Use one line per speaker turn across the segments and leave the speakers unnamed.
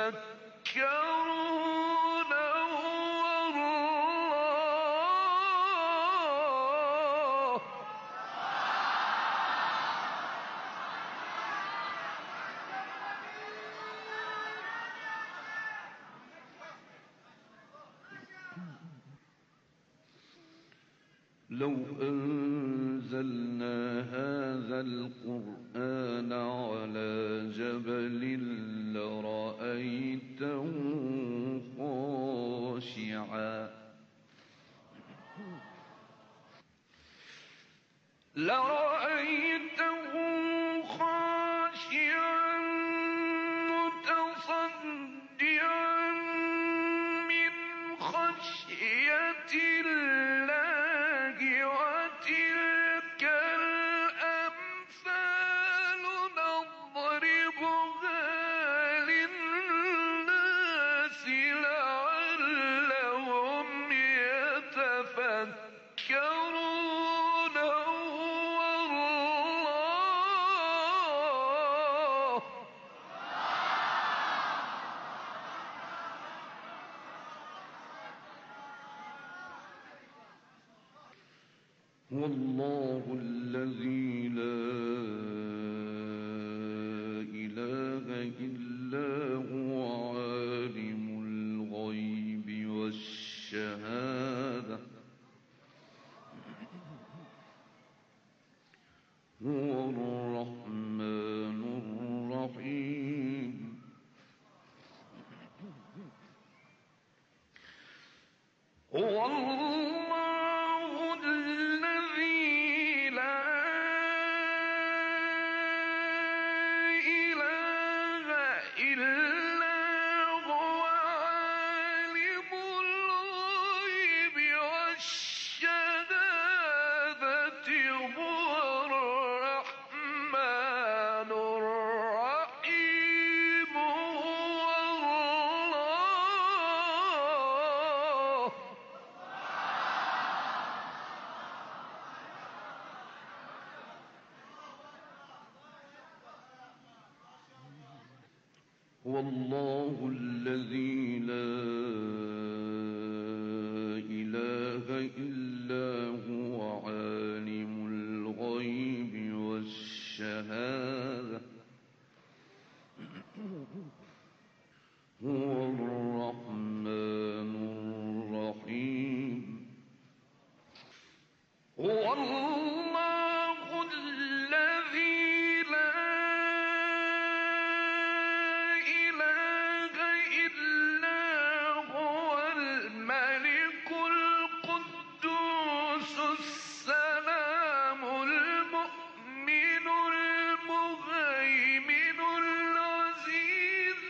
لو أنزلنا هذا القرآن على جبل لرأيته خاشعا متصدعا من خشية الله، وتلك الأمثال نضربها للناس لعلهم يتفكرون. والله الذي لا إله إلا هو عالم الغيب والشهادة، هو الرحمن الرحيم. هو الله الذي لا إله إلا هو عالم الغيب والشهادة، هو الرحمن الرحيم. هو الله. والله الذي لا إله إلا هو عالم الغيب والشهادة، هو الرحمن الرحيم. هو الله الذي لا إله إلا هو الملك القدوس السلام المؤمن المهيمن العزيز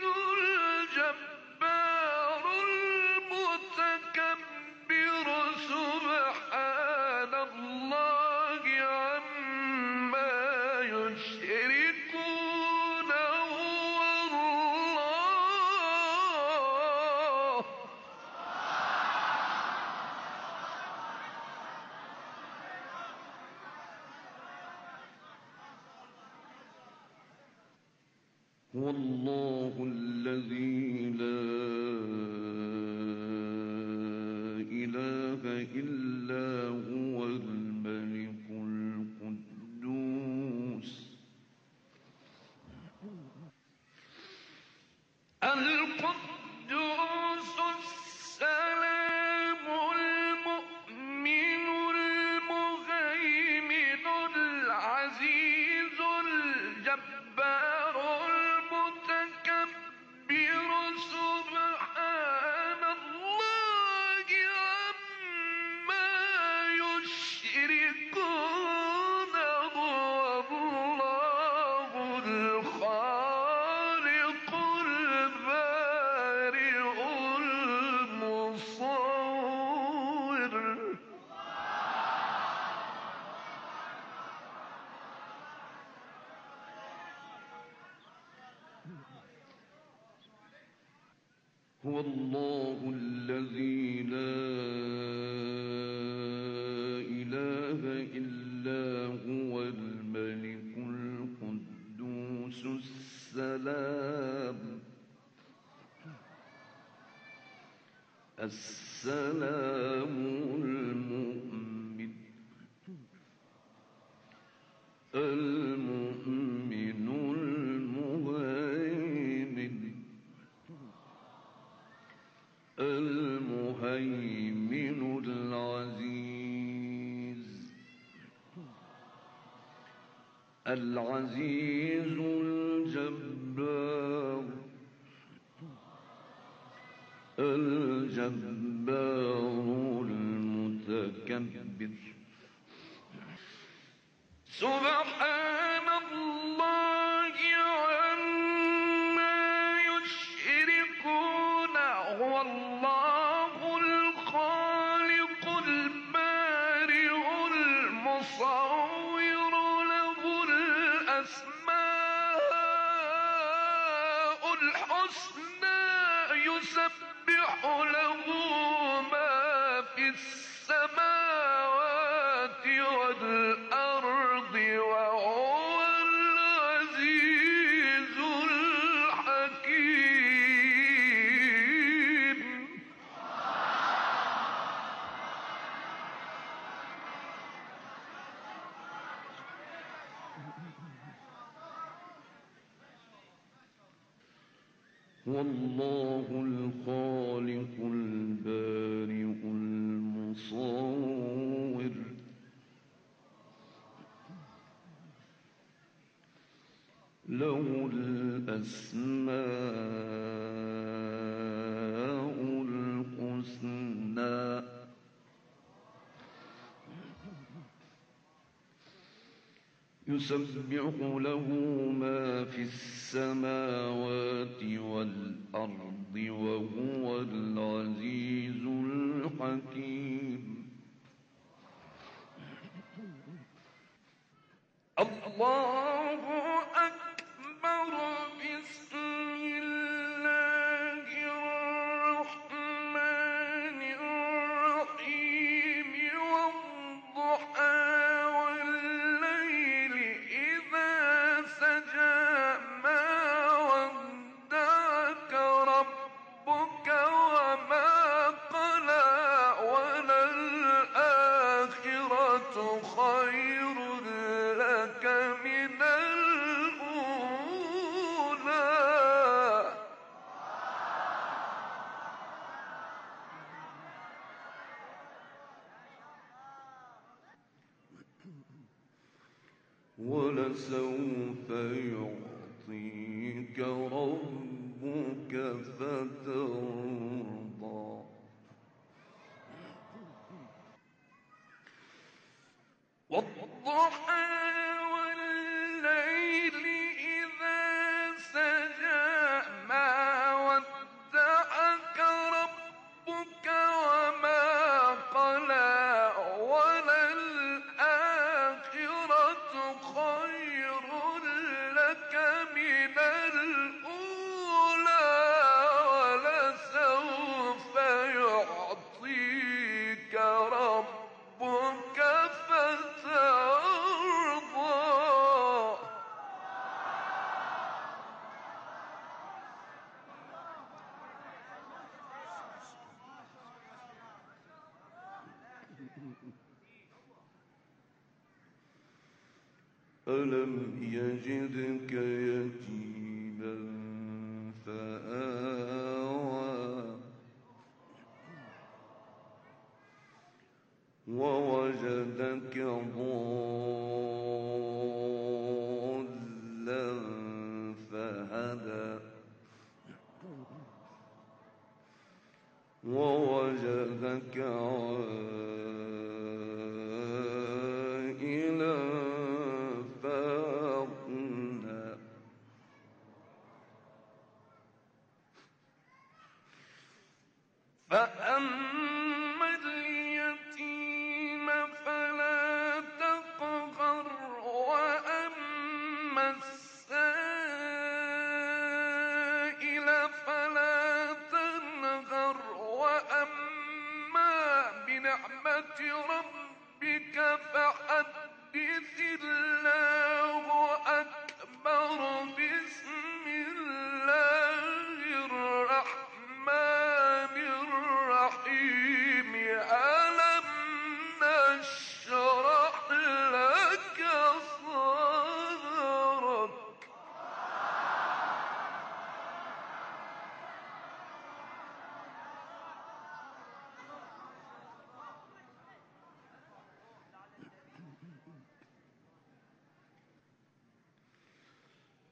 الجبار المتكبر، سبحان الله عما يشركون. هو الله. هو الله الذي لا إله إلا هو الملك القدوس السلام المؤمن المهيمن العزيز الجبار المتكبر، سبحان الله عما يشركون. هو الله الخالق البارئ المصور. هو الله الذي لا إله إلا هو الملك القدوس السلام السلام المؤمن المؤمن المهيمن المهيمن العزيز الجبار المتكبر سبحان الله عما يشركون هو الله الخالق البارئ المصور له الأسماء الحسنى يسبح له ما في السماوات والأرض وهو العزيز الحكيم هو الله الخالق البارئ المصور له الأسماء الحسنى يسبح له ما في السماوات والأرض وهو العزيز الحكيم الله أكبر بسم الله الرحمن الرحيم والضحى والليل إذا سجى ما ودعك ربك وما قلى وللآخرة خير لك من الأولى ولسوف يعطيك ربك فترضى والضحى والليل إذا سجى ما ودعك ربك وما قلى وللآخرة خير لك من الأولى ولسوف يعطيك ربك فترضى ألم يجدك يتيما فآوى ووجدك ضالا فهدى ووجدك عائلا فأغنى فأما اليتيم فلا تقهر وأما السائل فلا تنهر وأما بنعمة ربك فحدث الله أكبر بسم الله الرحمن الرحيم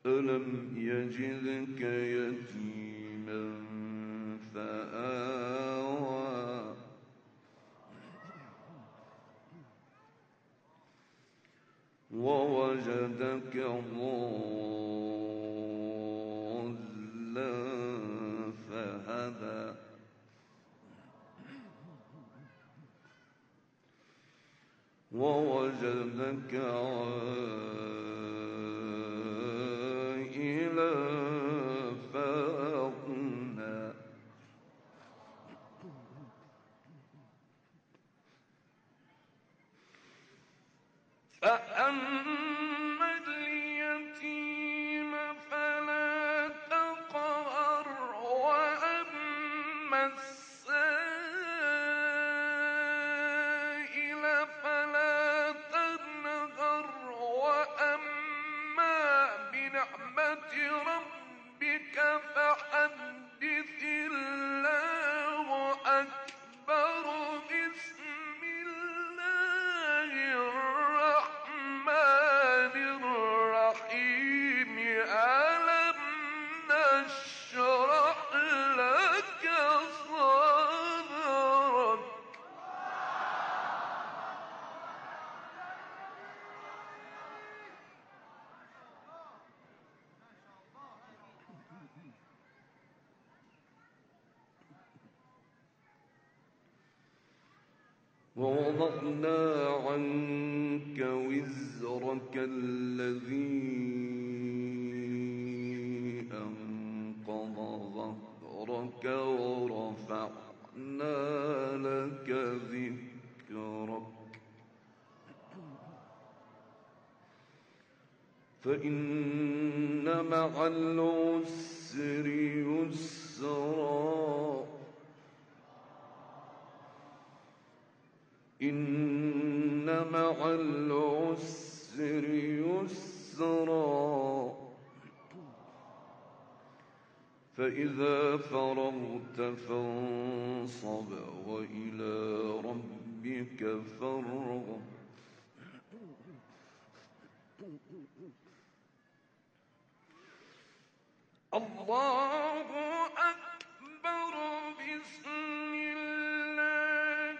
ألم يجدك يتيما فآوى ووجدك ضالا فهدى ووجدك عائلا فأغنى فأما اليتيم فلا تقهر وأما السائل فلا تنهر وأما بنعمة ربك فحدث الله أكبر بسم الله الرحمن الرحيم ألم نشرح لك صدرك ووضعنا عنك وزرك الذي أنقض ظهرك ورفعنا لك ذكرك فإن مع العسر يسرا إن مع العسر يسرا فإذا فرغت فانصب وإلى ربك فارغب الله أكبر بسم الله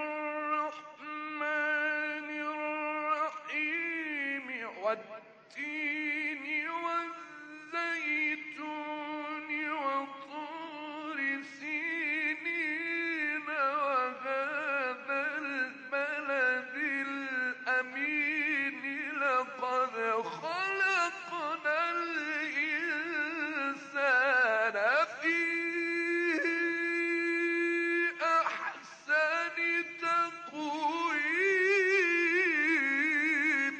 الرحمن الرحيم والتين والزيتون وطور سينين وهذا البلد الأمين لقد خلقنا الإنسان في أحسن تقويم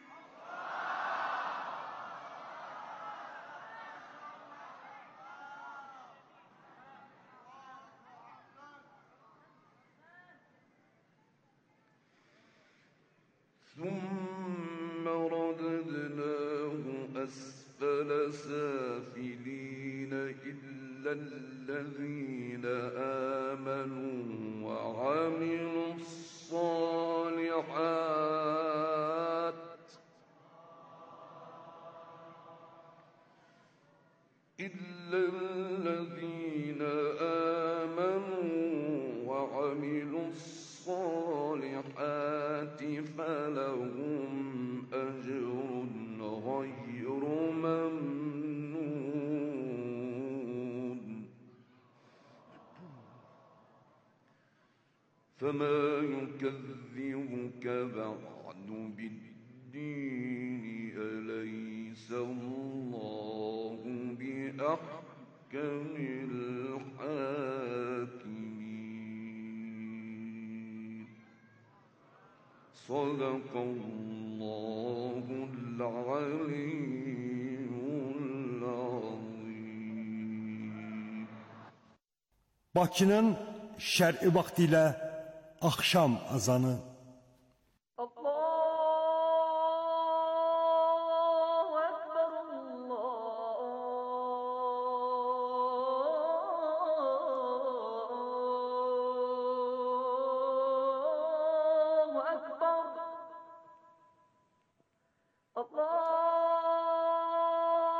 ثم رددناه أسفل سافلين إلا الذين آمنوا وعملوا الصالحات إلا الذين آمنوا وعملوا الصالحات فلهم أجر غير ممنون فما يكذبك بعد بالدين أليس الله بأحكم الحاكمين صدق الله العلي العظيم.
Bakının şərqi vaxtilə axşam azanı.
Allahu Ekber, Allahu Ekber, Allahu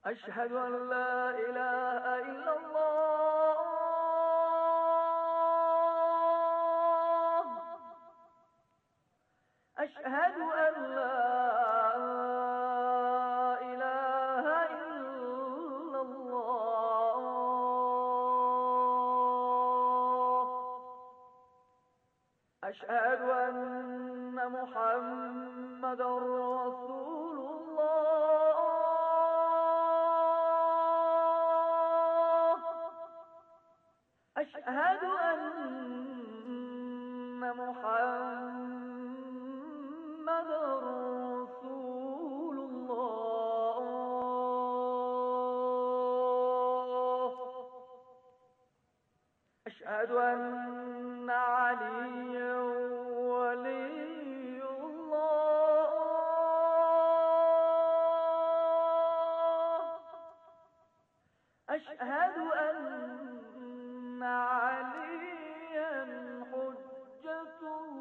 أشهد أن لا إله إلا الله. أشهد أن لا إله إلا الله. أشهد أن محمدا رسول الله. أشهد أن محمدا رسول الله. أشهد أن عليا ولي الله. أشهد أن عليا حجة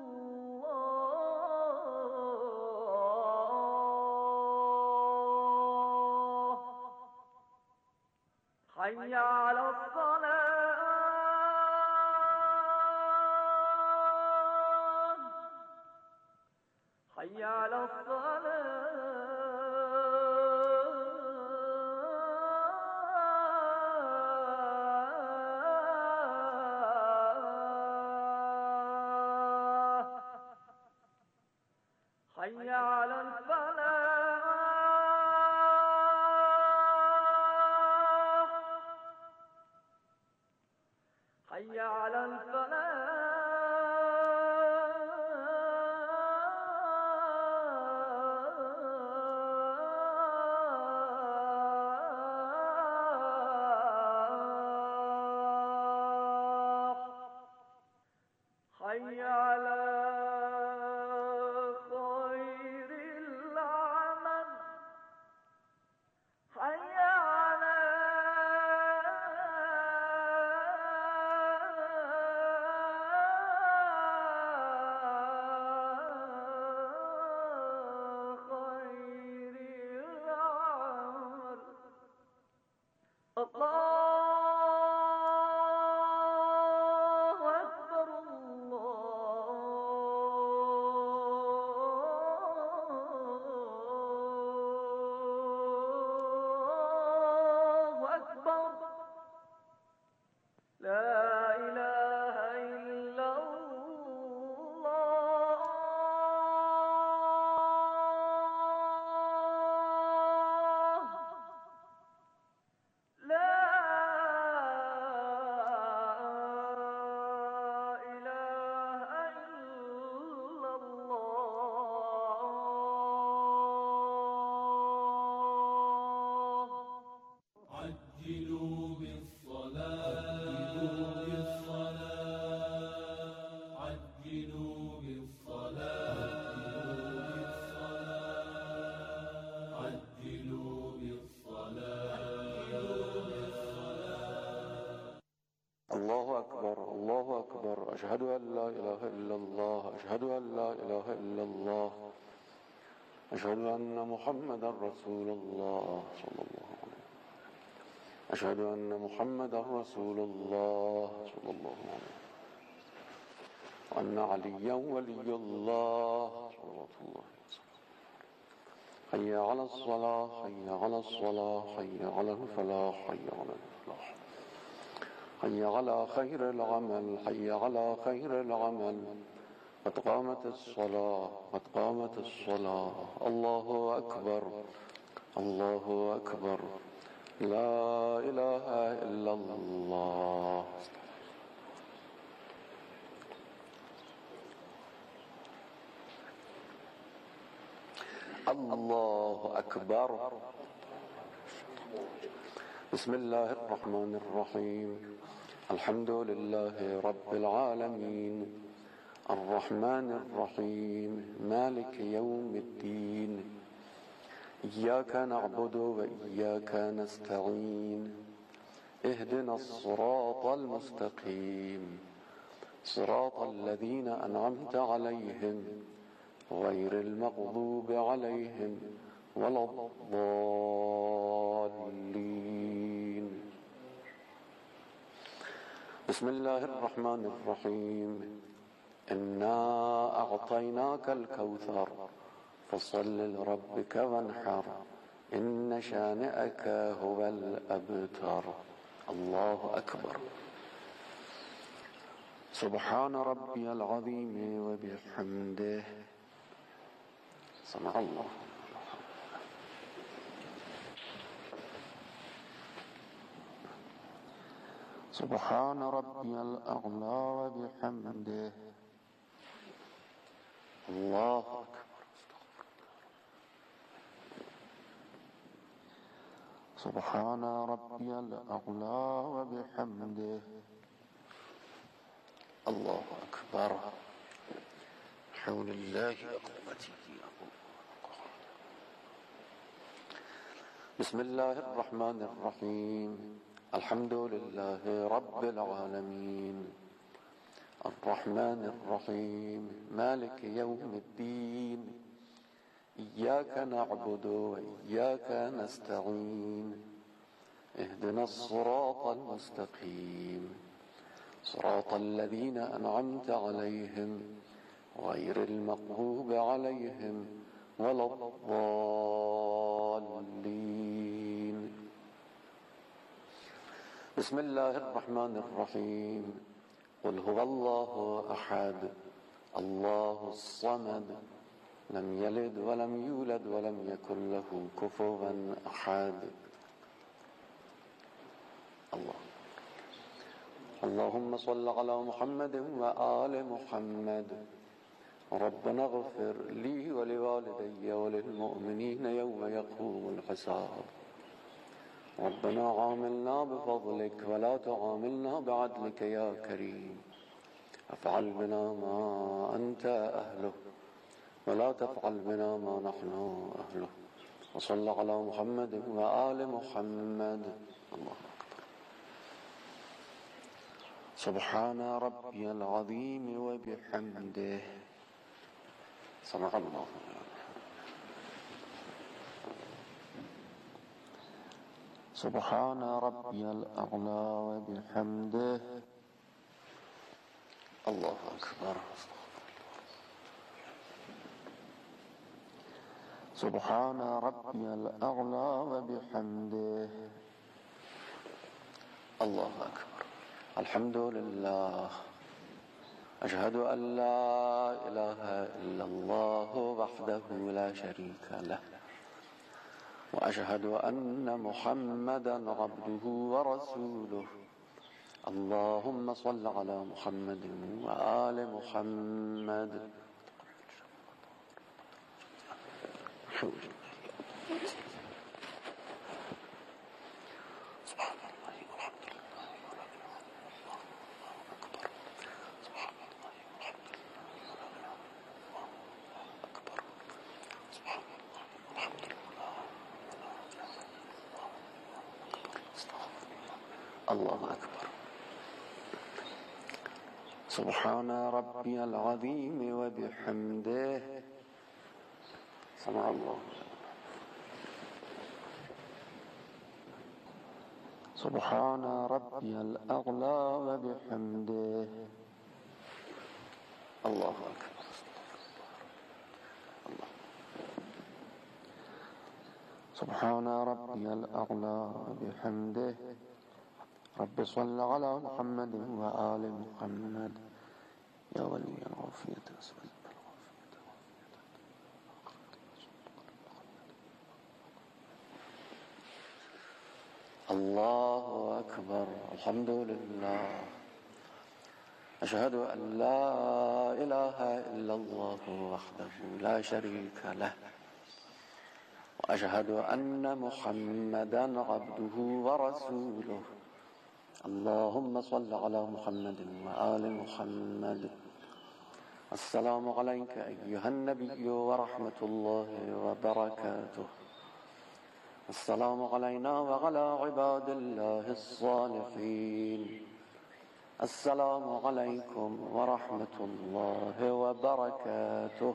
الله. حي على الصلاة. حي على الصلاة. حي على الفلاح. حي على الفلاح. حي على خير العمل. حي على خير العمل. الله أكبر. الله أكبر. لا إله إلا الله. لا إله إلا الله.
عجلوا بالصلاة عجلوا بالصلاة عجلوا بالصلاة.
الله أكبر الله أكبر أشهد أن لا إله إلا الله أشهد أن لا إله إلا الله أشهد أن محمدا رسول الله صلى الله عليه وسلم أشهد أن محمدا رسول الله صلى الله عليه وسلم وأن عليا ولي الله صلى الله عليه وسلم. حي على الصلاة حي على الصلاة حي على الفلاح حي على الفلاح. حي على خير العمل حي على خير العمل. قد قامت الصلاة قد قامت الصلاة. الله أكبر الله أكبر. لا إله إلا الله. الله أكبر. بسم الله الرحمن الرحيم. الحمد لله رب العالمين الرحمن الرحيم مالك يوم الدين. إياك نعبد وإياك نستعين. اهدنا الصراط المستقيم صراط الذين أنعمت عليهم غير المغضوب عليهم ولا الضالين. بسم الله الرحمن الرحيم إنا أعطيناك الكوثر فصل لربك وانحر إن شانئك هو الأبتر. الله أكبر. سبحان ربي العظيم وبحمده. سمع الله. سبحان ربي الأعلى وبحمده. الله أكبر. سبحان ربي الأعلى وبحمده. الله أكبر. حول الله وقوته. بسم الله الرحمن الرحيم الحمد لله رب العالمين الرحمن الرحيم مالك يوم الدين إياك نعبد وإياك نستعين اهدنا الصراط المستقيم صراط الذين أنعمت عليهم غير المغضوب عليهم ولا الضالين. بسم الله الرحمن الرحيم قل هو الله أحد الله الصمد لم يلد ولم يولد ولم يكن له كفوا أحد. اللهم صل على محمد وآل محمد. ربنا اغفر لي ولوالدي وللمؤمنين يوم يقوم الحساب. ربنا عاملنا بفضلك ولا تعاملنا بعدلك يا كريم. افعل بنا ما أنت أهله ولا تفعل بنا ما نحن أهله. وصل على محمد وآل محمد. الله أكبر. سبحان ربي العظيم وبحمده. سمع الله. سبحان ربي الأعلى وبحمده. الله أكبر. سبحان ربي الأعلى وبحمده. الله أكبر. الحمد لله. أشهد أن لا إله إلا الله وحده لا شريك له وأشهد أن محمدا عبده ورسوله. اللهم صل على محمد وآل محمد. الله أكبر. سبحان ربي العظيم وبحمده. سمع الله. سبحان ربي الأعلى وبحمده. الله أكبر. الله. سبحان ربي الأعلى وبحمده. رب صل على محمد وآل محمد يا ولي العافية. الله أكبر. الحمد لله. أشهد أن لا إله إلا الله وحده لا شريك له وأشهد أن محمدا عبده ورسوله. اللهم صل على محمد وآل محمد. السلام عليك أيها النبي ورحمة الله وبركاته. السلام علينا وعلى عباد الله الصالحين. السلام عليكم ورحمة الله وبركاته.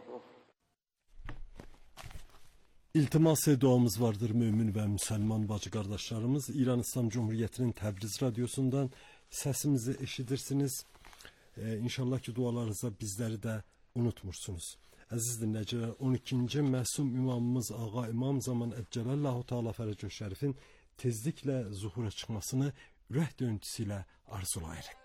İltimas duamız vardır mümin ve Müslüman bacı kardeşlerimiz. İran İslam Cumhuriyeti'nin Təbriz Radyosu'ndan səsimizi eşidirsiniz. İnşallah ki, dualarınızda bizləri də unutmursunuz. Əziz dinləyicilər, 12-ci məsum imamımız Ağa İmam Zaman Əccəlallahu Teala Fərəcəh Şərifin tezliklə zuhura çıxmasını ürək döyüntüsü ilə arzulayırıq.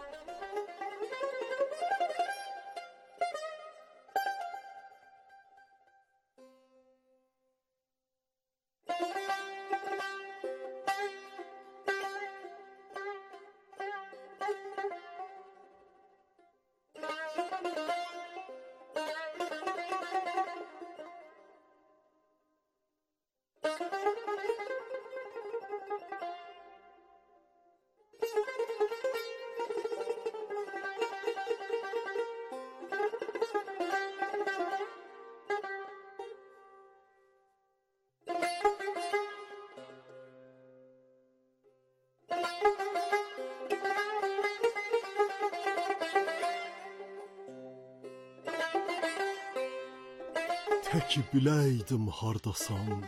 Təki biləydim hardasan,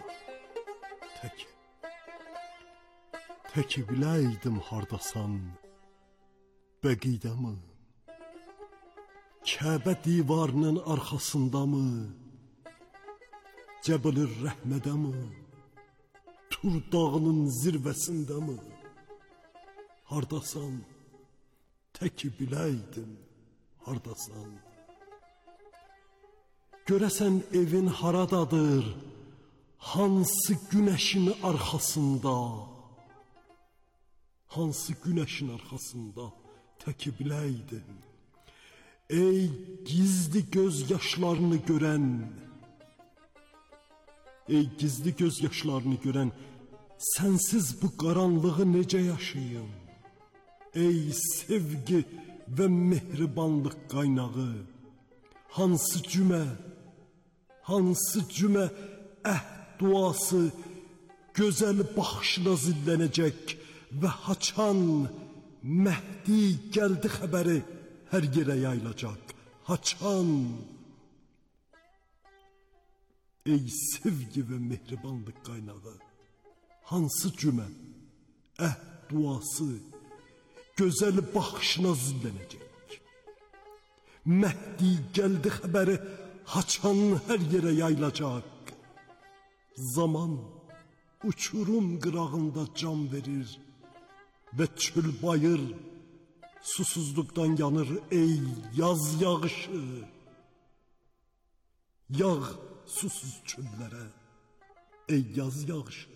Təki biləydim hardasan, Bəqidəmi, Kəbə divarının arxasındamı, Cəbəlür Rəhmədəmi, Tur dağının zirvəsindəmi, Hardasan, təki biləydim hardasan. Görəsən evin haradadır, hansı günəşin arxasında, hansı günəşin arxasında təki biləydim. Ey gizli göz yaşlarını görən, ey gizli göz yaşlarını görən, sənsiz bu qaranlığı necə yaşayım? Ey sevgi və mehribanlıq qaynağı, hansı cümə əhd duası gözəl baxışına zillənəcək və haçan Məhdi gəldi xəbəri hər yerə yayılacaq. Haçan, ey sevgi və mehribanlıq qaynağı, hansı cümə əhd duası gözəl baxışına zillənəcək. Məhdi gəldi xəbəri haçan hər yerə yayılacaq. Zaman uçurum qırağında can verir və çöl bayır susuzluqdan yanır. Ey yaz yağışı, yağ susuz çöllərə, ey yaz yağışı.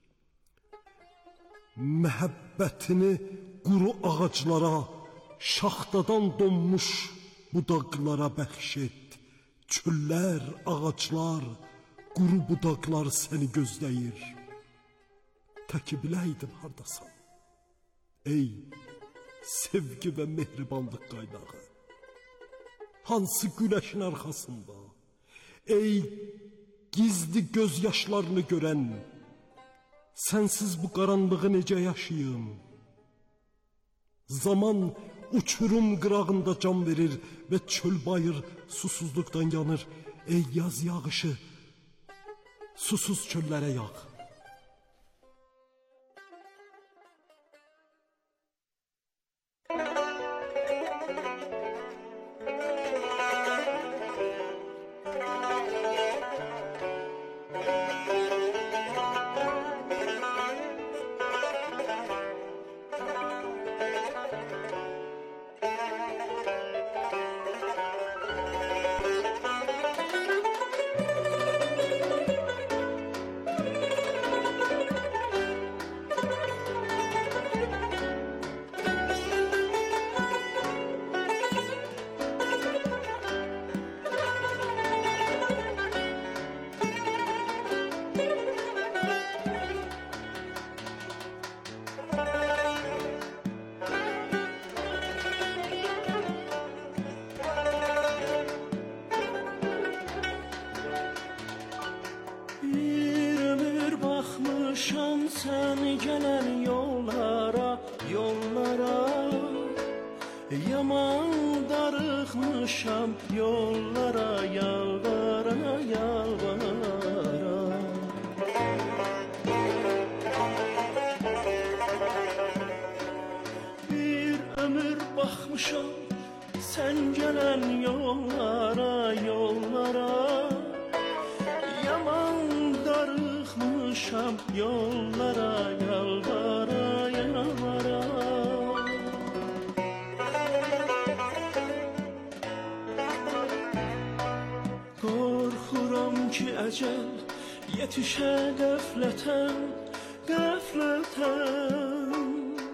Məhəbbətini quru ağaclara, şaxtadan donmuş budaqlara bəxş et. Çöllər, ağaclar, quru budaqlar səni gözləyir. Təki biləydim hardasan, ey sevgi və mehribanlıq qaynağı. Hansı günəşin arxasında, ey gizli göz yaşlarını görən, sənsiz bu qaranlığı necə yaşayım? Zaman uçurum qırağında can verir və çöl bayır susuzluqdan yanır. Ey yaz yağışı, susuz çöllərə yağ.
Sen gelen yollara, yollara, yaman darıxmışam yollara, yalvara, yalvara. Bir yaman darıxmışam yollara yalvara yalvara. Qorxuram ki əcəl yetişə qəflətən, qəflətən.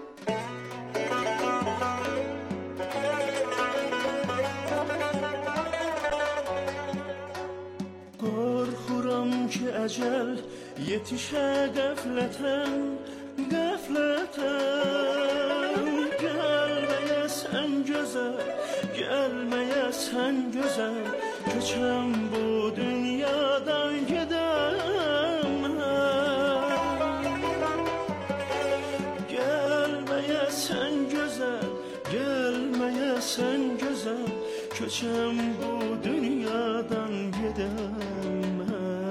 Qorxuram ki əcəl yetişə qəflətən, qəflətən. Gəlməyə sən gözəl, gəlməyə sən gözəl, köçəm bu dünyadan gedəm mən. Gəlməyə sən gözəl, gəlməyə sən gözəl, köçəm bu dünyadan gedəm mən.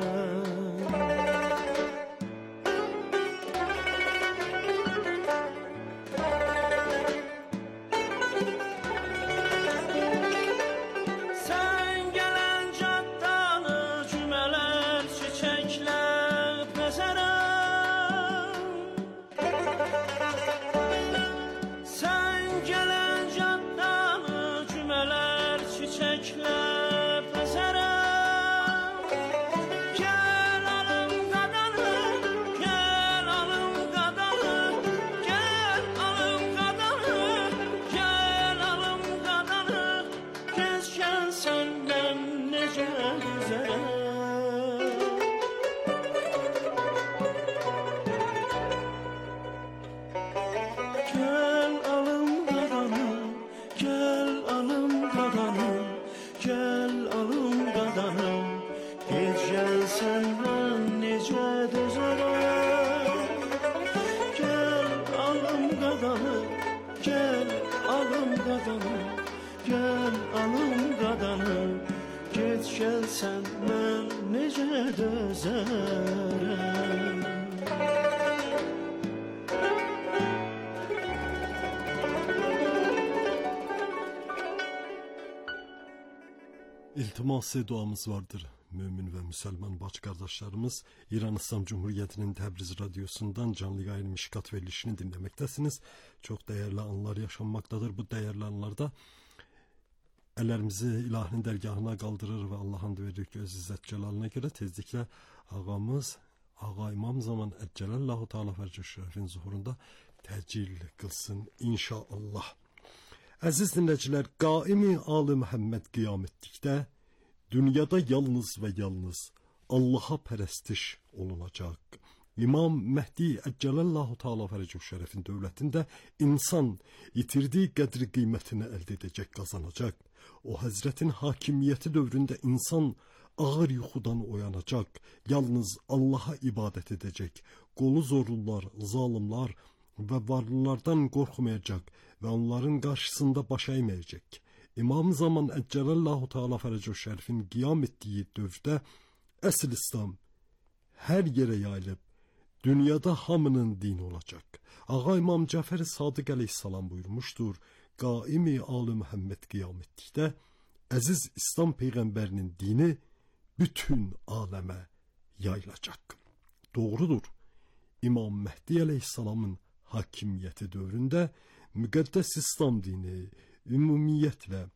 Gəlsən mən necə dözərəm.
İltiması duamız vardır mümin ve Müslüman baş kardeşlerimiz. İran İslam Cumhuriyeti'nin Təbriz Radyosu'ndan canlı yayın Mişkat verilişini dinlemektesiniz. Çok değerli anlar yaşanmaktadır. Bu değerli anlarda ellerimizi ilahinin dergahına kaldırır ve Allah'ın verdiği göz izzet celalına göre tezlikle ağamız Ağa İmam Zaman Eccelallahu Teala Ferce Şeref'in zuhurunda tecil kılsın inşallah. Aziz dinleyiciler, Qaimi Ali Muhammed kıyam ettikdə dünyada yalnız ve yalnız Allah'a perestiş olunacak. İmam Mehdi Eccelallahu Teala Ferce Şeref'in devletinde insan yitirdiği kadri kıymetini elde edecek, kazanacak. O Hazretin hakimiyeti dövründe insan ağır yuxudan oyanacak, yalnız Allah'a ibadet edecek, qolu zorlular, zalimler ve varlılardan korkmayacak ve onların karşısında baş eğmeyecek. İmam Zaman Eccelallahu Teala Ferece Şerif'in qiyam ettiği dövrde əsl İslam her yere yayılıp dünyada hamının dini olacak. Ağa İmam Cafer Sadık Aleyhisselam buyurmuştur. Qaimi Ali Muhammed qiyam ettikdə əziz İslam Peygamberinin dini bütün aleme yayılacak. Doğrudur. İmam Mehdi Aleyhisselam'ın hakimiyeti dövründe müqəddəs İslam dini ümumiyetle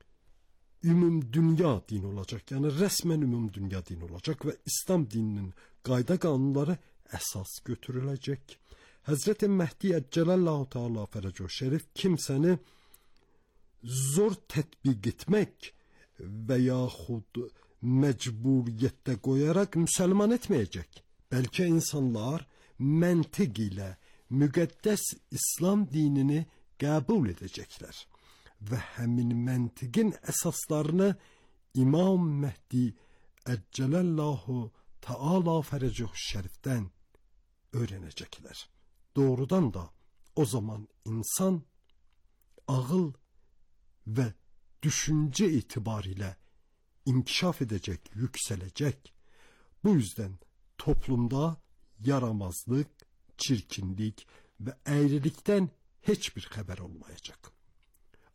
dünya dini olacak. Yani resmen dünya dini olacak ve İslam dininin qayda kanunları esas götürülecek. Hazreti Mehdi Eccelallahu Teala Ferece Şerif kimseni zor tetbik etmek veyahud mecburiyette koyarak Müslüman etmeyecek. Belki insanlar mentik ile müqəddəs İslam dinini kabul edecekler. Ve hemin mentigin esaslarını İmam Mehdi Eccelallahu Teala Ferecehu Şerif'ten öğrenecekler. Doğrudan da o zaman insan ağıl ve düşünce itibariyle inkişaf edecek, yükselecek. Bu yüzden toplumda yaramazlık, çirkinlik ve eğrilikten hiçbir haber olmayacak.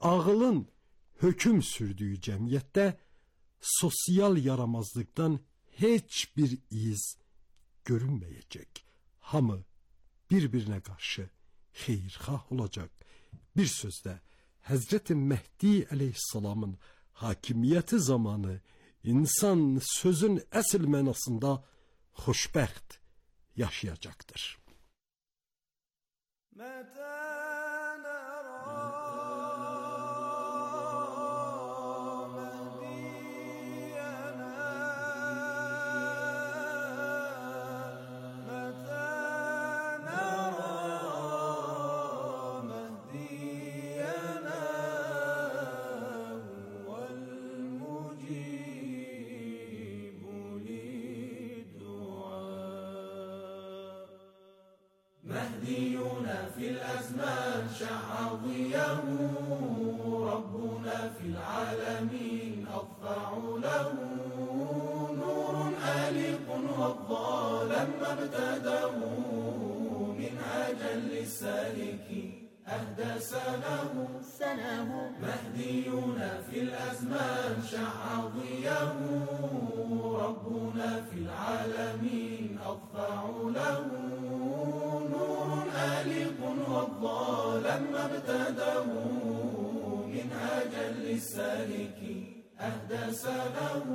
Ağılın hüküm sürdüğü cemiyette sosyal yaramazlıktan heç bir iz görünməyəcək. Hamı bir-birinə qarşı xeyirxah olacaq. Bir sözlə, Həzrəti Mehdi əleyhissalamın hakimiyyəti zamanı insan sözün əsl mənasında xoşbəxt yaşayacaqdır.
مهدينا في الأزمان شع ضياه ربنا في العالمين أضفع له نور آلق وضى لما ابتداه منهاجا للسالكين أهدى سناه مهدينا في الأزمان شع ضياه ربنا في العالمين أضفع له آلق وضى لما ابتداه منهاجا للسالكين أهدى سناه.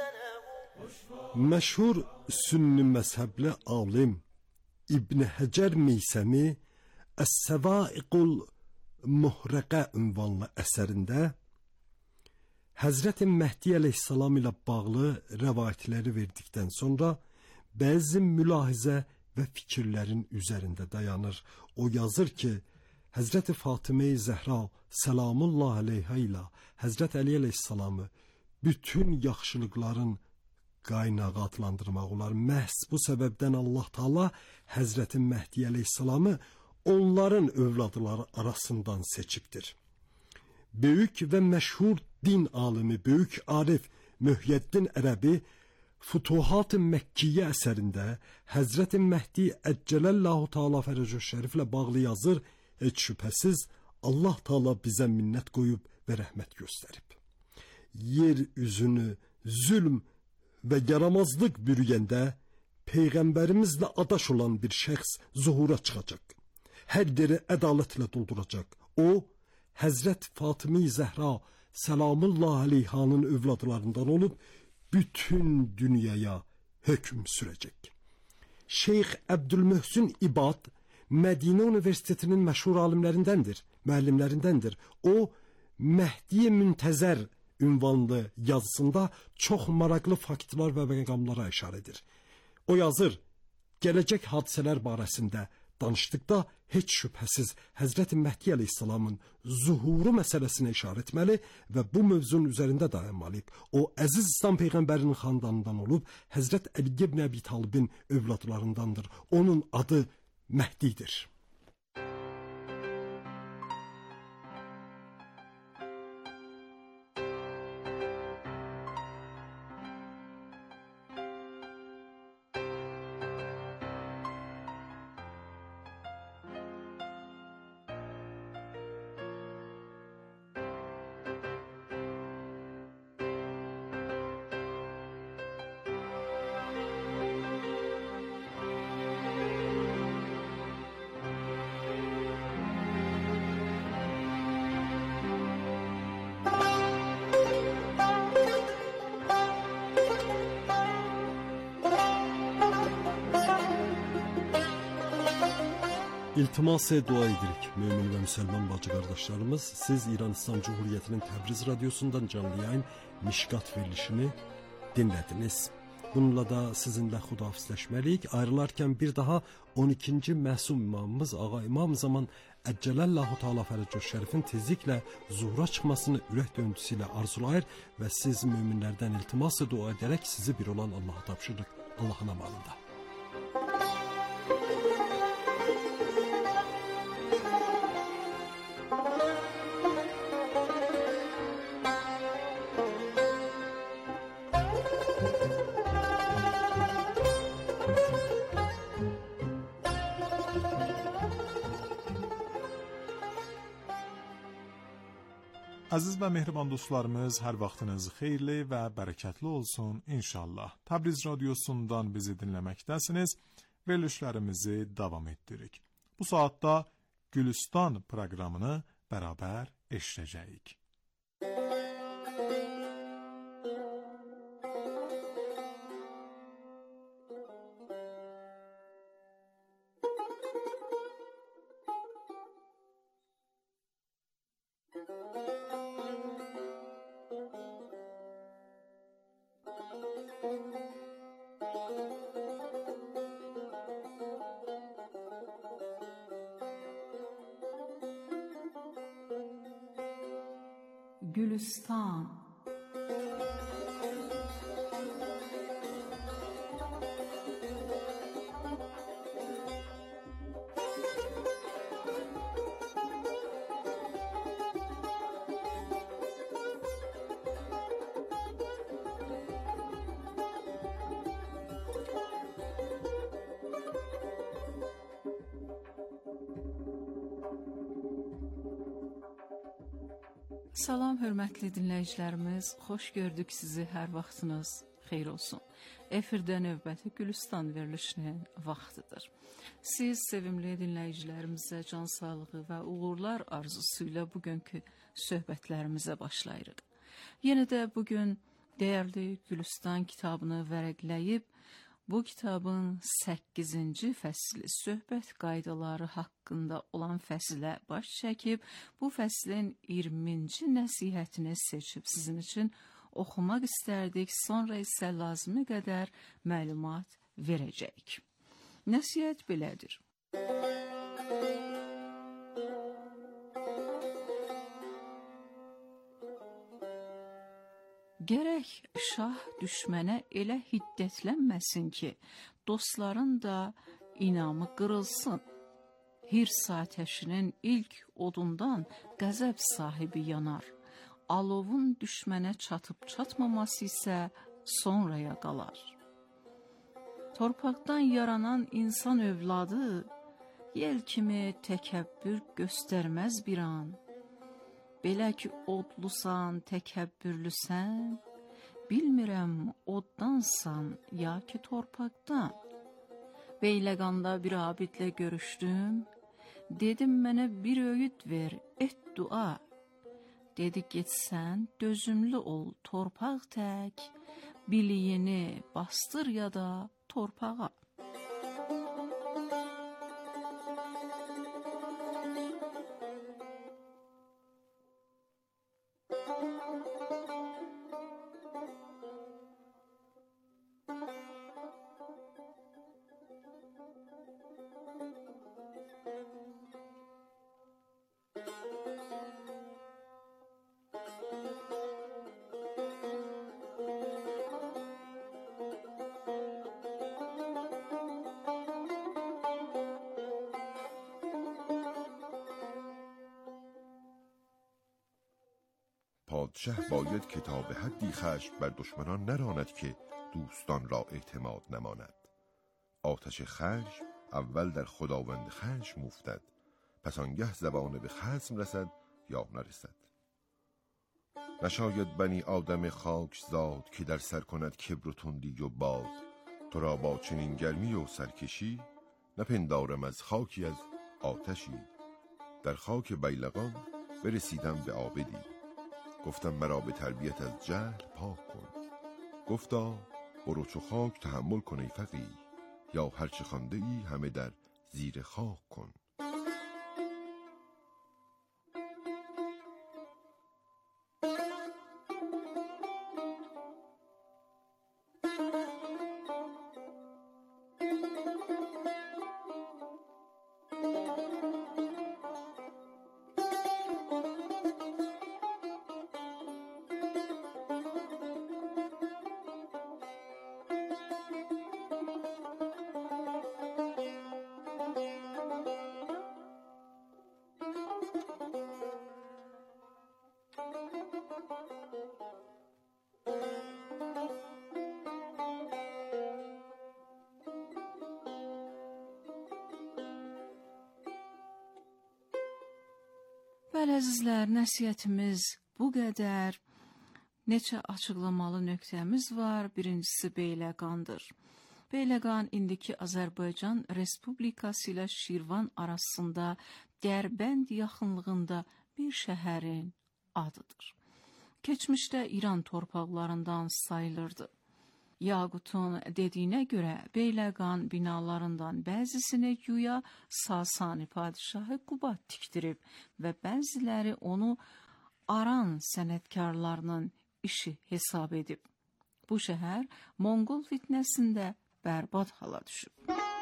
Məşhur sünni məzhəbli alim İbn Həcər Meysəmi Əs-Səvaiqul Muhraqə ünvanlı əsərində Həzrəti Mehdi əleyhissalam ilə bağlı rəvayətləri verdikdən sonra bəzi mülahizə və fikirlərin üzərində dayanır. O yazır ki, Həzrəti Fatimə-i Zəhra səlamullah əleyhə ilə Həzrət Əli əleyhissalamı bütün yaxşılıqların qaynağı adlandırmaq olar. Məhz bu səbəbdən Allah Taala Həzrəti Mehdi əleyhissalamı onların övladları arasından seçibdir. Böyük və məşhur din alimi, böyük arif Mühyiddin Ərəbi Futuhat-ı Məkkiyyə əsərində Həzrəti Mehdi Əccələllahu Teala Fərəcü Şəriflə bağlı yazır, heç şübhəsiz Allah Taala bizə minnət qoyub və rəhmət göstərib. Yer üzünü zülm və yaramazlıq bürüyəndə Peyğəmbərimizlə adaş olan bir şəxs zuhura çıxacaq. Hər yeri ədalətlə dolduracaq. O, Həzrət Fatimə-i Zəhra səlamullah əleyhanın övladlarından olub, bütün dünyaya hökm sürəcək. Şeyx Əbdülmöhsin İbad Mədinə Universitetinin məşhur alimlərindəndir, müəllimlərindəndir. O, Məhdi Müntəzər ünvanlı yazısında çox maraqlı faktlar və məqamlara işarə edir. O yazır, gələcək hadisələr barəsində danışdıqda heç şübhəsiz Həzrəti Mehdi əleyhissalamın zuhuru məsələsinə işarə etməli və bu mövzunun üzərində dayanmalıyıq. O, əziz İslam Peyğəmbərinin xandanından olub, Həzrət Əli ibn Əbi Talibin övladlarındandır. Onun adı Məhdidir. İltimas-ı dua edirik mümin və müsəlman bacı qardaşlarımız. Siz İran İslam Cumhuriyyətinin Təbriz radiosundan canlı yayın Mişkat verilişini dinlədiniz. Bununla da sizinlə xudahafizləşməliyik. Ayrılarkən bir daha 12-ci məsum imamımız Ağa İmam Zaman Əccələllahu Teala Fərəcü Şərifin tezliklə zuhura çıxmasını ürək döntüsü ilə arzulayır və siz müminlərdən iltimas-ı dua edərək sizi bir olan Allah'a tapşırırıq. Allah'ın amanında.
Aziz və mehriban dostlarımız, hər vaxtınız xeyirli və bərəkətli olsun inşallah. Təbriz radiosundan bizi dinləməkdəsiniz. Verilişlərimizi davam etdiririk. Bu saatda Gülüstan proqramını bərabər eşidəcəyik.
Gülüstan. Salam, hörmətli dinləyicilərimiz, xoş gördük sizi, hər vaxtınız xeyir olsun. Efirdə növbəti Gülüstan verilişinin vaxtıdır. Siz sevimli dinləyicilərimizə can sağlığı və uğurlar arzusuyla bugünkü söhbətlərimizə başlayırıq. Yenə də bugün dəyərli Gülüstan kitabını vərəqləyib, bu kitabın 8-ci fəsli söhbət qaydaları haqqında olan fəslə baş çəkib, bu fəslin 20-ci nəsihətini seçib sizin üçün oxumaq istərdik, sonra isə lazımi qədər məlumat verəcəyik. Nəsihət belədir. Gərək şah düşmənə elə hiddətlənməsin ki, dostların da inamı qırılsın. Hirs atəşinin ilk odundan qəzəb sahibi yanar. Alovun düşmənə çatıb çatmaması isə sonraya qalar. Torpaqdan yaranan insan övladı yel kimi təkəbbür göstərməz bir an. Belə ki, odlusan, təkəbbürlüsən, bilmirəm oddansan, ya ki torpaqdan. Beyləqanda bir abidlə görüşdüm, dedim mənə bir öyüd ver, et dua. Dedi, getsən, dözümlü ol, torpaq tək, biliyini bastır ya da torpağa.
پادشه باید که تا به حدی خشم بر دشمنان نراند که دوستان را اعتماد نماند. آتش خشم اول در خداوند خشم افتد، پس آنگه زبان به خصم رسد یا نرسد. نشاید بنی آدم خاک زاد که در سر کند کبر و تندی و باد. تو را با چنین گرمی و سرکشی نپندارم از خاکی از آتشی. در خاک بیلقان برسیدم به عابدی، گفتم مرا به تربیت از جهل پاک کن. گفتا برو چو خاک تحمل کن ای فقیه، یا هرچه خوانده ای همه در زیر خاک کن.
Bəli əzizlər, nəsihətimiz bu qədər neçə açıqlamalı nöqtəmiz var. Birincisi Beyləqandır. Beyləqan indiki Azərbaycan Respublikası ilə Şirvan arasında Dərbənd yaxınlığında bir şəhərin adıdır. Keçmişdə İran torpaqlarından sayılırdı. Yaqutun dediyinə görə Beyləqan binalarından bəzisini güya Sasani padişahı Qubad tikdirib və bəziləri onu Aran sənətkarlarının işi hesab edib. Bu şəhər Monqol fitnəsində bərbad hala düşüb.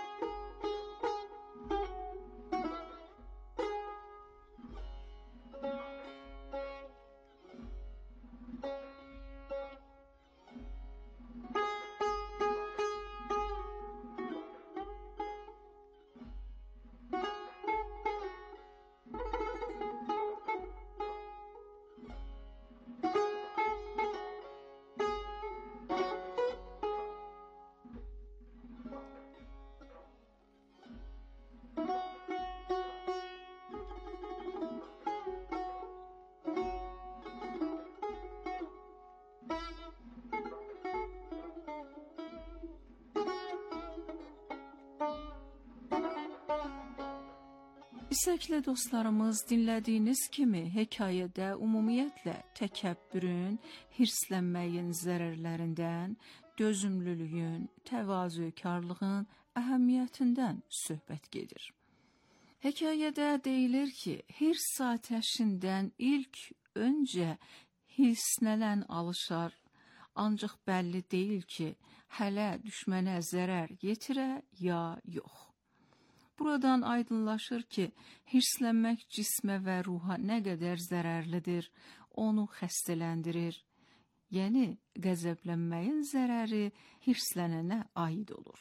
İstəkli dostlarımız, dinlədiyiniz kimi hekayədə ümumiyyətlə təkəbbürün, hirslənməyin zərərlərindən, dözümlülüyün, təvazökarlığın əhəmiyyətindən söhbət gedir. Hekayədə deyilir ki, hirs atəşindən ilk öncə hirslənən alışar, ancaq bəlli deyil ki, hələ düşmənə zərər yetirə ya yox. Buradan aydınlaşır ki, hirslənmək cismə və ruha nə qədər zərərlidir, onu xəstələndirir. Yəni, qəzəblənməyin zərəri hirslənənə aid olur.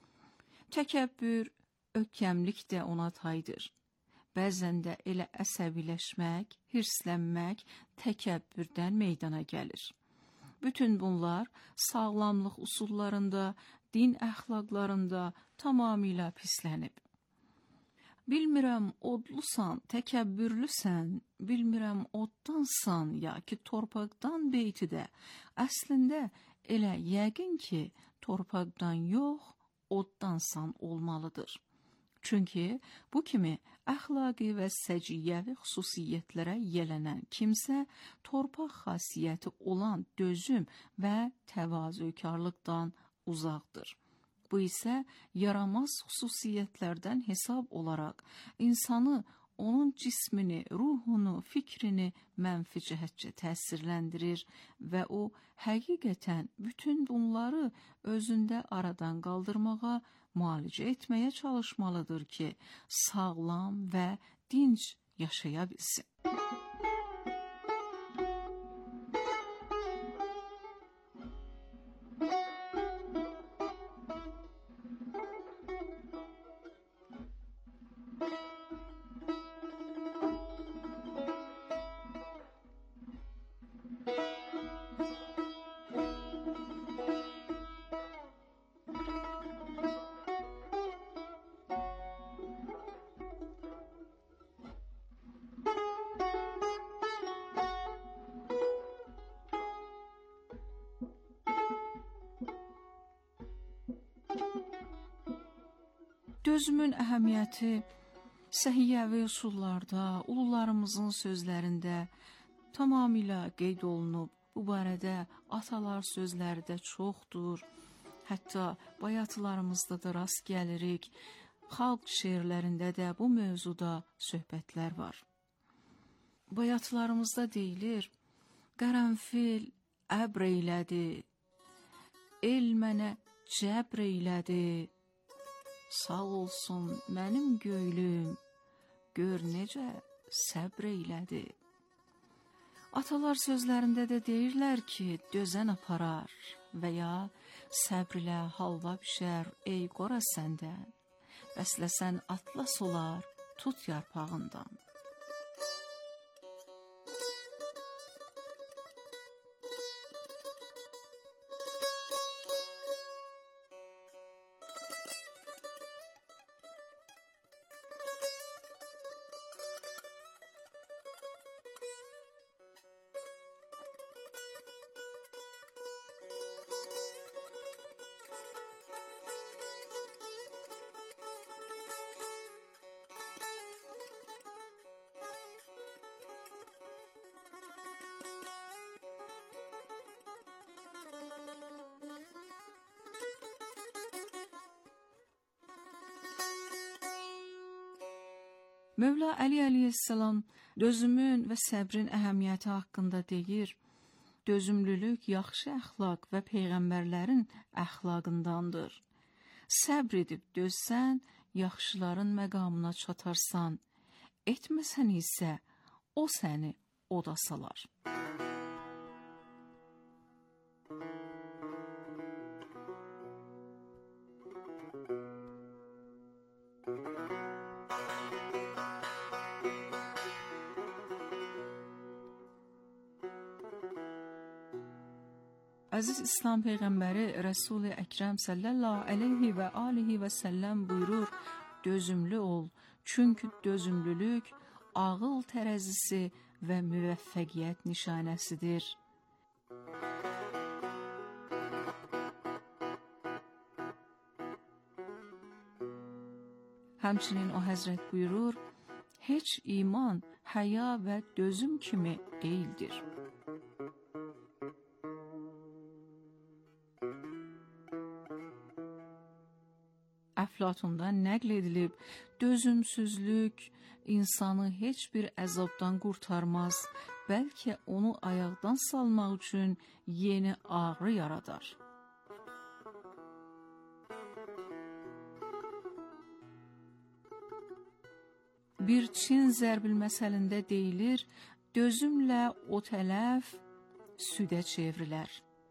Təkəbbür, ökəmlik də ona taydır. Bəzən də elə əsəbiləşmək, hirslənmək təkəbbürdən meydana gəlir. Bütün bunlar sağlamlıq üsullarında, din əxlaqlarında tamamilə pislənib. Bilmirəm odlusan, təkəbbürlüsən, bilmirəm oddansan, ya ki torpaqdan beytidə. Əslində elə yəqin ki, torpaqdan yox, oddansan olmalıdır. Çünki bu kimi əxlaqi və səciyyəvi xüsusiyyətlərə yələnən kimsə torpaq xasiyyəti olan dözüm və təvazökarlıqdan uzaqdır. Bu isə yaramaz xüsusiyyətlərdən hesab olaraq insanı, onun cismini, ruhunu, fikrini mənfi cəhətcə təsirləndirir və o həqiqətən bütün bunları özündə aradan qaldırmağa, müalicə etməyə çalışmalıdır ki, sağlam və dinc yaşaya bilsin. Dözümün əhəmiyyəti səhiyyəvi üsullarda, ulularımızın sözlərində tamamilə qeyd olunub. Bu barədə atalar sözləri də çoxdur. Hətta bayatılarımızda da rast gəlirik. Xalq şeirlərində də bu mövzuda söhbətlər var. Bayatılarımızda deyilir, qərənfil əbr eylədi, el mənə cəbr eylədi, sağ olsun mənim göylüm, gör necə səbr eylədi. Atalar sözlərində də deyirlər ki, dözən aparar və ya səbr ilə halva bişər, ey qora səndən, bəsləsən atlas olar, tut yarpağından. Mövla Əli əleyhissalam dözümün və səbrin əhəmiyyəti haqqında deyir, dözümlülük yaxşı əxlaq və peyğəmbərlərin əxlaqındandır. Səbr edib dözsən, yaxşıların məqamına çatarsan, etməsən isə o səni oda salar. Aziz İslam Peyğəmbəri Rəsul-i Əkrəm sallallahu aleyhi və alihi və səlləm buyurur, dözümlü ol, çünki dözümlülük ağıl tərəzisi və müvəffəqiyyət nişanəsidir. Həmçinin o həzrət buyurur, heç iman, həya və dözüm kimi deyildir. Əflatundan nəql edilib, dözümsüzlük insanı heç bir əzabdan qurtarmaz, bəlkə onu ayaqdan salmaq üçün yeni ağrı yaradar. Bir Çin zərbil məsəlində deyilir, dözümlə o tələf südə çevrilər.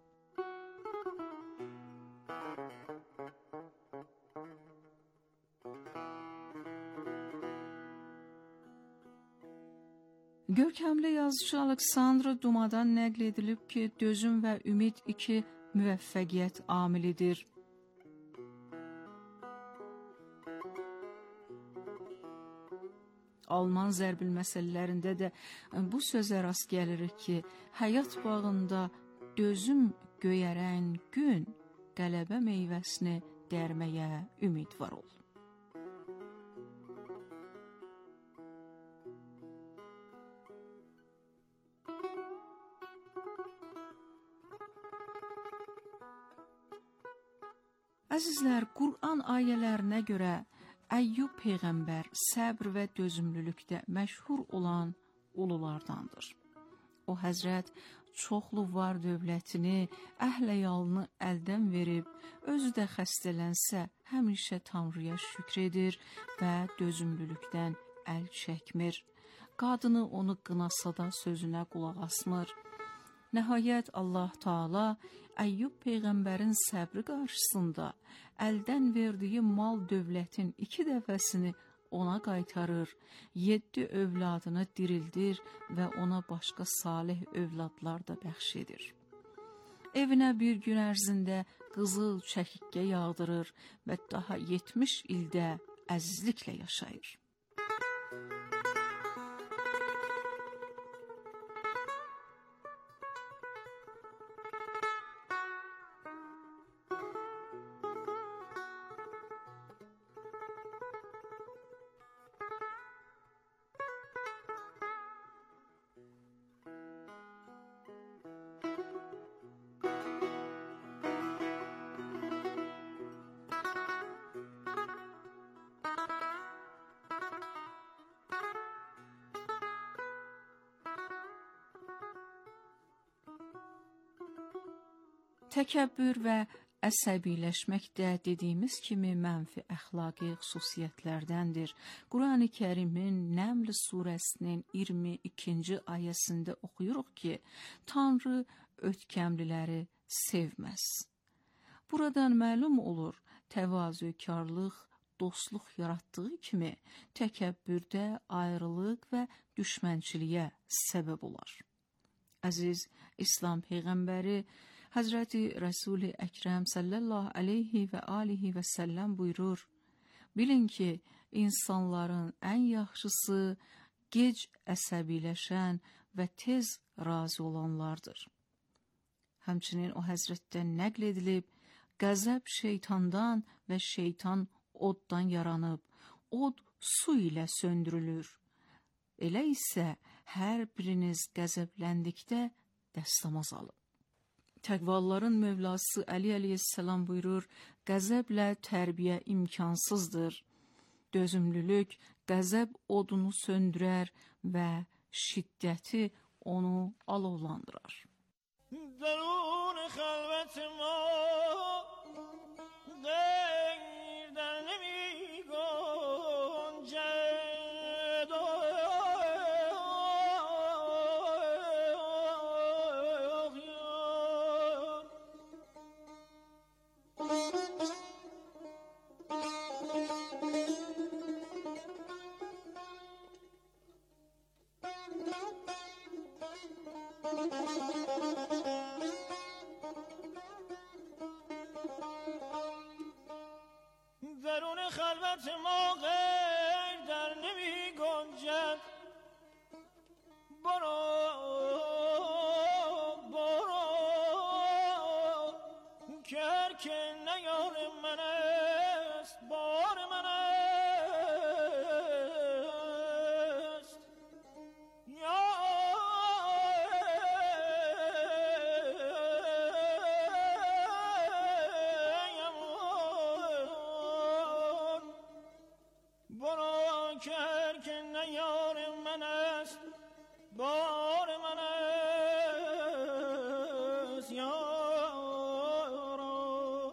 Görkəmli yazıcı Aleksandr Dumadan nəql edilib ki, dözüm və ümid iki müvəffəqiyyət amilidir. Alman zərbil məsələlərində də bu sözə rast gəlirik ki, həyat bağında dözüm göyərən gün qələbə meyvəsini dərməyə ümidvar ol. Əzizlər, Qur'an ayələrinə görə Əyyub Peyğəmbər səbr və dözümlülükdə məşhur olan ululardandır. O həzrət çoxlu var dövlətini, əhl-əyalını əldən verib, özü də xəstələnsə həmişə Tanrıya şükr edir və dözümlülükdən əl çəkmir. Qadını onu qınasa da sözünə qulaq asmır. Nəhayət Allah Taala Əyyub Peyğəmbərin səbri qarşısında əldən verdiyi mal dövlətin 2 dəfəsini ona qaytarır, 7 övladını dirildir və ona başqa salih övladlar da bəxş edir. Evinə bir gün ərzində qızıl çəkikə yağdırır və daha 70 ildə əzizliklə yaşayır. Təkəbbür və əsəbiləşmək də dediyimiz kimi mənfi əxlaqi xüsusiyyətlərdəndir. Qurani Kərimin Nəml surəsinin 22-ci ayəsində oxuyuruq ki, Tanrı ötkəmliləri sevməz. Buradan məlum olur, təvazökarlıq, dostluq yaratdığı kimi təkəbbürdə ayrılıq və düşmənçiliyə səbəb olar. Əziz İslam Peyğəmbəri Həzrəti Rəsul-i Əkrəm sallallahu aleyhi və alihi və səlləm buyurur, bilin ki, insanların ən yaxşısı gec əsəbiləşən və tez razı olanlardır. Həmçinin o həzrətdən nəql edilib, qəzəb şeytandan və şeytan oddan yaranıb, od su ilə söndürülür. Elə isə hər biriniz qəzəbləndikdə dəstəmaz alın. Təqvalıların Mövlası Əli əleyhissalam buyurur, qəzəblə tərbiyə imkansızdır. dözümlülük qəzəb odunu söndürər və şiddəti onu alovlandırar.
درون خلوت ما غیر در نمی گنجد درون خلوت ما غیر در نمی گنجد برو برو که هر که نیار من است بار من است یا برو که هر که نیار من است بار من است یارا.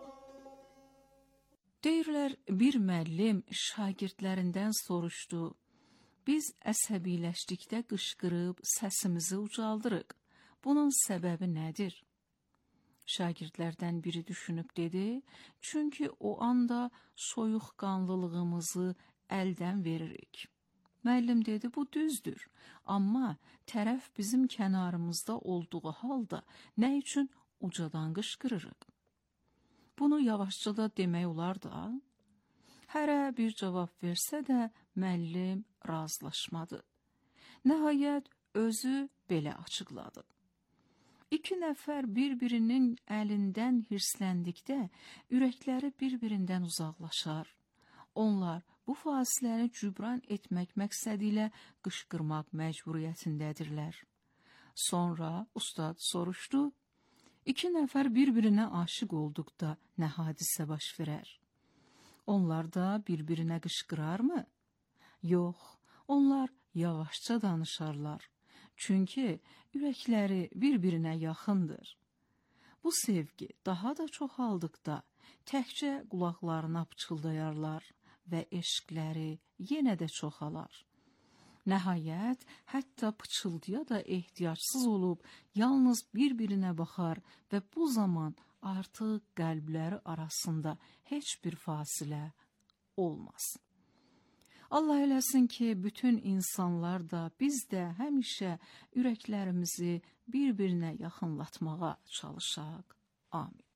Deyirlər, bir müəllim şagirdlərindən soruşdu. Biz əsəbiləşdikdə qışqırıb səsimizi ucaldırıq. Bunun səbəbi nədir? Şagirdlərdən biri düşünüb dedi, çünki o anda soyuqqanlılığımızı əldən veririk. Müəllim dedi, bu düzdür, amma tərəf bizim kənarımızda olduğu halda nə üçün ucadan qışqırırıq? Bunu yavaşca da demək olar da. Hərə bir cavab versə də müəllim razılaşmadı. Nəhayət özü belə açıqladı. İki nəfər bir-birinin əlindən hirsləndikdə ürəkləri bir-birindən uzaqlaşar. Onlar bu fasiləni cübran etmək məqsədi ilə qışqırmaq məcburiyyətindədirlər. Sonra ustad soruşdu, iki nəfər bir-birinə aşiq olduqda nə hadisə baş verər? Onlar da bir-birinə qışqırarmı? Yox, onlar yavaşca danışarlar. Çünki ürəkləri bir-birinə yaxındır. Bu sevgi daha da çoxaldıqda təkcə qulaqlarına pıçıldayarlar və eşqləri yenə də çoxalar. Nəhayət, hətta pıçıldıya da ehtiyacsız olub, yalnız bir-birinə baxar və bu zaman artıq qəlbləri arasında heç bir fasilə olmaz. Allah eləsin ki, bütün insanlar da, biz də həmişə ürəklərimizi bir-birinə yaxınlatmağa çalışaq. Amin.